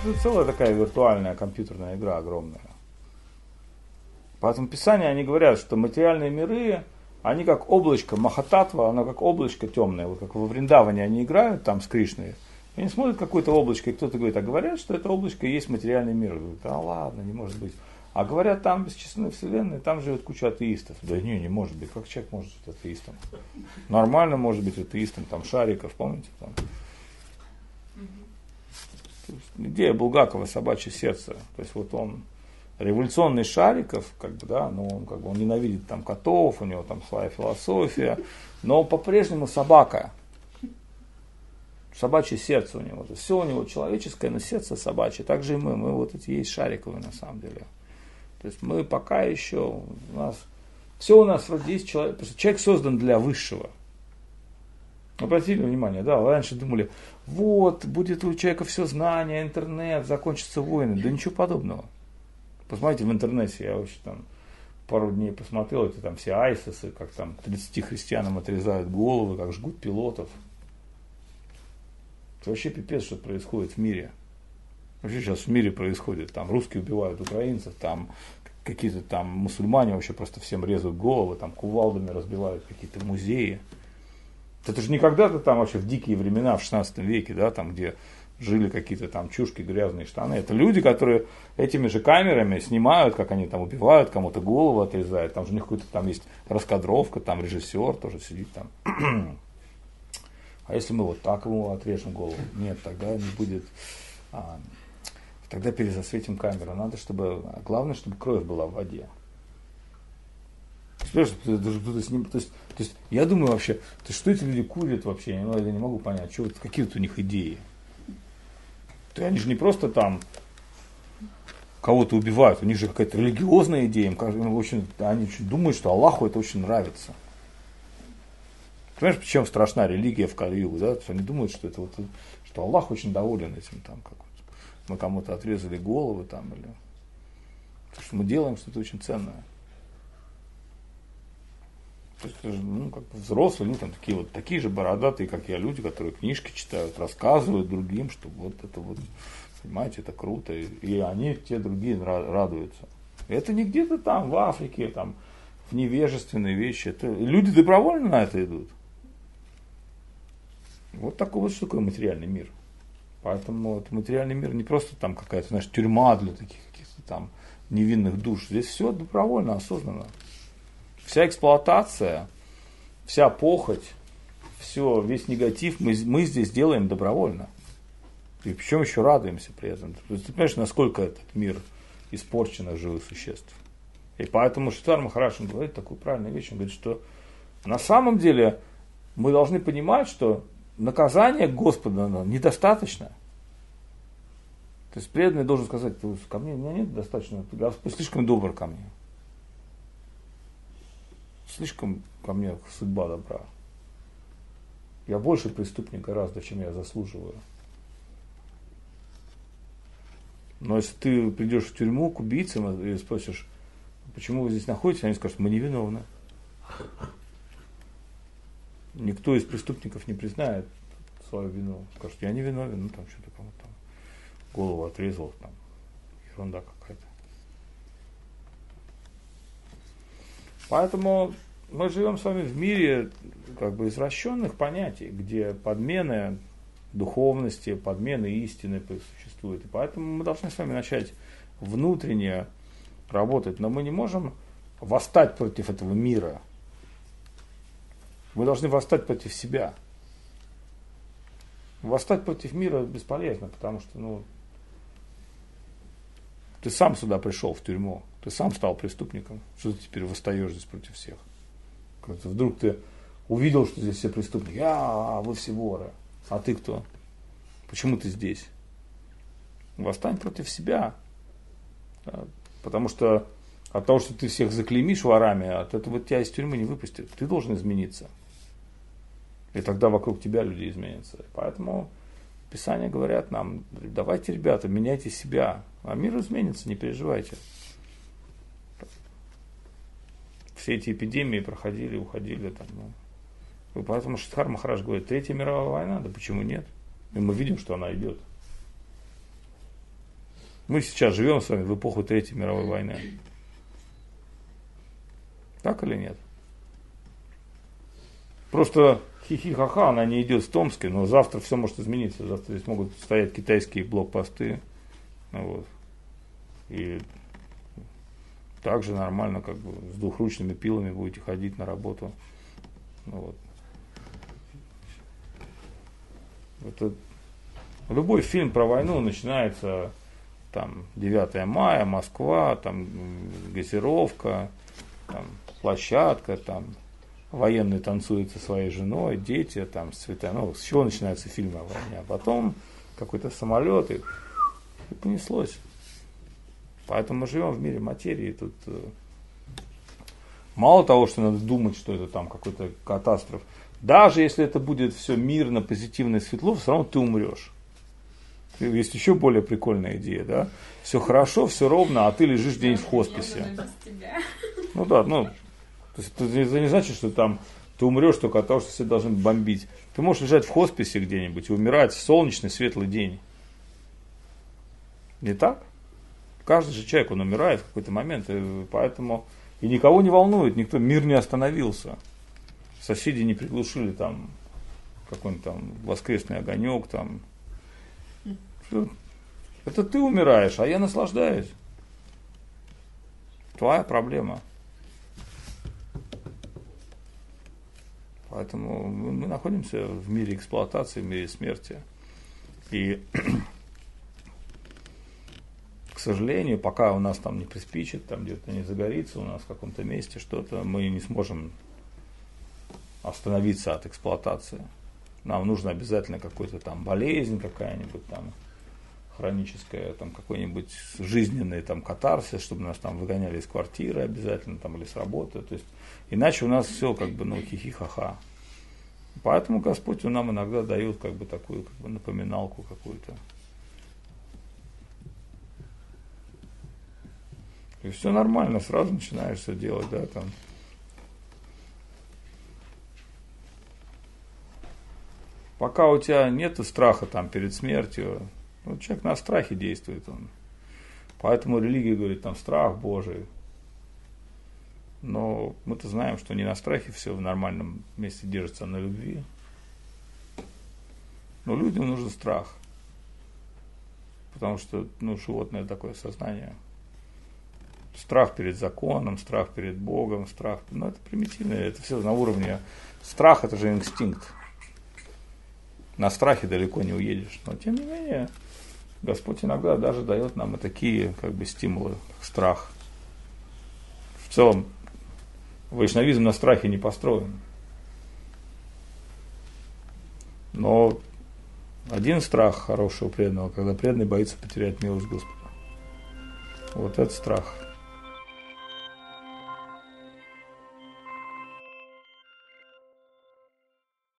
это целая такая виртуальная компьютерная игра огромная. Поэтому Писания, они говорят, что материальные миры, они как облачко Махататва, оно как облачко темное. Вот как во Вриндаване они играют там с Кришной. Они смотрят какое-то облачко, и кто-то говорит, а говорят, что это облачко и есть материальный мир. Говорят, а ладно, не может быть. А говорят, там бесчисленные вселенные, там живет куча атеистов. Да не может быть. Как человек может быть атеистом? Нормально может быть атеистом. Там Шариков, помните? Там. Идея Булгакова «Собачье сердце». То есть вот он революционный Шариков, как бы, да, но он, как бы, он ненавидит там котов, у него там своя философия, но по-прежнему собака. Собачье сердце у него. То есть все у него человеческое, но сердце собачье. Так же и мы вот эти есть Шариковы на самом деле. То есть мы пока еще, все у нас вроде есть человек, потому что человек создан для высшего. Обратили внимание, да, раньше думали, вот, будет у человека все знание, интернет, закончатся войны. Да ничего подобного. Посмотрите в интернете, я вообще там пару дней посмотрел, это там все айсисы, как там 30 христианам отрезают головы, как жгут пилотов. Это вообще пипец, что происходит в мире. Вообще сейчас в мире происходит, там русские убивают украинцев, там какие-то там мусульмане вообще просто всем резают головы, там кувалдами разбивают какие-то музеи. Это же не когда-то там вообще в дикие времена, в 16 веке, да, там где жили какие-то там чушки, грязные штаны. Это люди, которые этими же камерами снимают, как они там убивают, кому-то голову отрезают. Там же у них какой-то там есть раскадровка, там режиссер тоже сидит там. А если мы вот так ему отрежем голову? Нет, тогда не будет. Тогда перезасветим камеру. Надо, чтобы. Главное, чтобы кровь была в воде. То есть я думаю вообще, что эти люди курят вообще, я не могу понять, какие вот у них идеи. Они же не просто там кого-то убивают, у них же какая-то религиозная идея, они думают, что Аллаху это очень нравится. Понимаешь, почему страшна религия в Кали-югу, да? Они думают, что это что Аллах очень доволен этим, там, как вот мы кому-то отрезали головы там, или что мы делаем что-то очень ценное. То есть, как бы взрослые, там такие же бородатые, как я, люди, которые книжки читают, рассказывают другим, что вот это вот, понимаете, это круто, и они, те другие радуются. Это не где-то там в Африке, там, в невежественные вещи. Это, люди добровольно на это идут. Вот такой вот что такое материальный мир. Поэтому это материальный мир не просто там какая-то, знаешь, тюрьма для таких каких-то там невинных душ. Здесь все добровольно, осознанно. Вся эксплуатация, вся похоть, весь негатив мы здесь делаем добровольно. И причем еще радуемся при этом. Ты понимаешь, насколько этот мир испорчен от живых существ. И поэтому Шритар Махарадж говорит такую правильную вещь. Он говорит, что на самом деле мы должны понимать, что наказание Господа недостаточно. То есть преданный должен сказать, ко мне, у меня нет достаточно, Господь слишком добр ко мне. Слишком ко мне судьба добра. Я больше преступник гораздо, чем я заслуживаю. Но если ты придешь в тюрьму к убийцам и спросишь, почему вы здесь находитесь, они скажут, мы невиновны. Никто из преступников не признает свою вину. Скажет, я не виновен, там что-то кому-то там голову отрезал, там ерунда какая-то. Поэтому мы живем с вами в мире как бы извращенных понятий, где подмены духовности, подмены истины существуют. И поэтому мы должны с вами начать внутренне работать. Но мы не можем восстать против этого мира. Мы должны восстать против себя. Восстать против мира бесполезно, потому что ты сам сюда пришел, в тюрьму. Ты сам стал преступником. Что ты теперь восстаешь здесь против всех? Вдруг ты увидел, что здесь все преступники. Вы все воры. А ты кто? Почему ты здесь? Восстань против себя. Потому что от того, что ты всех заклеймишь ворами, от этого тебя из тюрьмы не выпустят. Ты должен измениться. И тогда вокруг тебя люди изменятся. Поэтому Писания говорят нам, давайте, ребята, меняйте себя. А мир изменится, не переживайте. Все эти эпидемии проходили, уходили. И поэтому Шридхар Махарадж говорит, Третья мировая война, да почему нет? И мы видим, что она идет. Мы сейчас живем с вами в эпоху Третьей мировой войны. Так или нет? Просто хихи-ха-ха, она не идет в Томске, но завтра все может измениться. Завтра здесь могут стоять китайские блокпосты. Вот. И также нормально, как бы, с двухручными пилами будете ходить на работу. Вот. Это любой фильм про войну начинается там 9 мая, Москва, там газировка, там площадка, там военный танцует со своей женой, дети там с цветами. Ну, с чего начинаются фильмы о войне? А потом какой-то самолет и понеслось. Поэтому мы живем в мире материи. Тут мало того, что надо думать, что это там какой-то катастроф. Даже если это будет все мирно, позитивно и светло, все равно ты умрешь. Есть еще более прикольная идея, да? Все хорошо, все ровно, а ты лежишь где-нибудь в хосписе. Ну да, ну, то есть это не значит, что там ты умрешь только от того, что все должны бомбить. Ты можешь лежать в хосписе где-нибудь и умирать в солнечный, светлый день. Не так? Каждый же человек, он умирает в какой-то момент, и поэтому и никого не волнует, мир не остановился. Соседи не приглушили там какой-нибудь там воскресный огонек там. Это ты умираешь, а я наслаждаюсь. Твоя проблема. Поэтому мы находимся в мире эксплуатации, в мире смерти. И, к сожалению, пока у нас там не приспичит, там где-то не загорится у нас в каком-то месте что-то, мы не сможем остановиться от эксплуатации. Нам нужно обязательно какой-то там болезнь какая-нибудь там хроническая, там какой-нибудь жизненный там катарсис, чтобы нас там выгоняли из квартиры обязательно там или с работы. То есть иначе у нас все как бы ну хихи-ха-ха. Поэтому Господь нам иногда дает как бы такую как бы напоминалку какую-то. И все нормально, сразу начинаешь все делать, да, там. Пока у тебя нет страха там перед смертью, ну, человек на страхе действует. Он. Поэтому религия говорит, там страх Божий. Но мы-то знаем, что не на страхе все в нормальном месте держится, а на любви. Но людям нужен страх. Потому что ну, животное такое сознание. Страх перед законом, страх перед Богом, страх. Ну, это примитивно, это все на уровне. Страх это же инстинкт. На страхе далеко не уедешь. Но тем не менее, Господь иногда даже дает нам и такие как бы стимулы, как страх. В целом, вайшнавизм на страхе не построен. Но один страх хорошего преданного, когда преданный боится потерять милость Господа. Вот это страх.